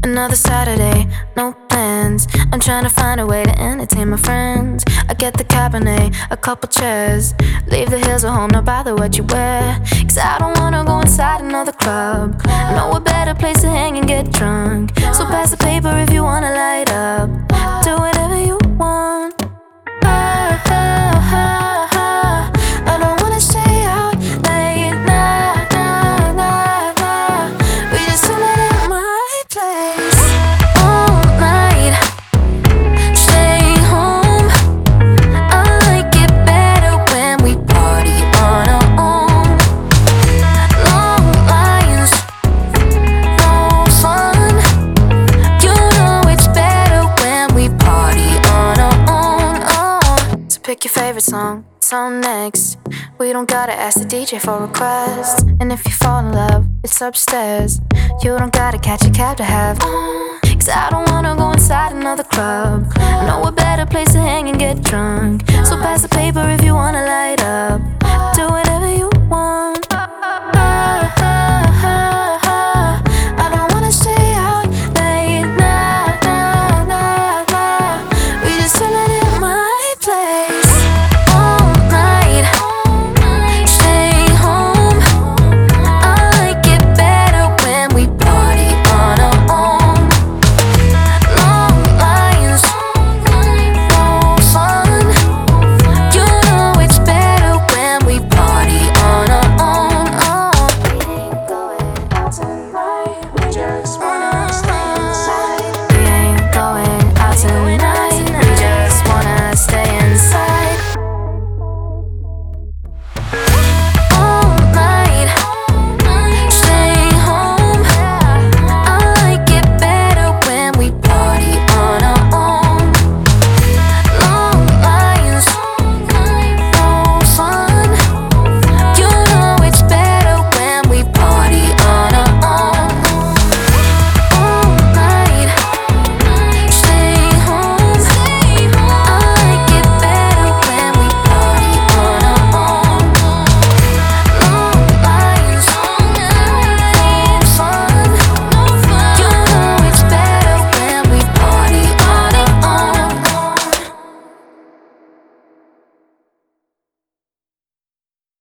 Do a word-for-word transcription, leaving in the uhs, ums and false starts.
Another Saturday, no plans. I'm trying to find a way to entertain my friends. I get the Cabernet, a couple chairs. Leave the hills at home, no bother what you wear. Cause I don't wanna go inside another club. I know a better place to hang and get drunk. So pass the paper if you wanna light up. Do whatever you want. Ah, ah, ah, ah. I don't wanna stay out late, nah, nah, nah, nah. We just chillin' at my place all night. Stay home. I like it better when we party on our own. Long lines, no fun. You know it's better when we party on our own. Oh, so pick your favorite song. It's on next. We don't gotta ask the D J for requests. And if you fall in love, it's upstairs. You don't gotta catch a cab to have fun. Cause I don't wanna go inside another club. I know a better place to hang and get drunk. So pass the paper if you wanna light up. Do whatever you want.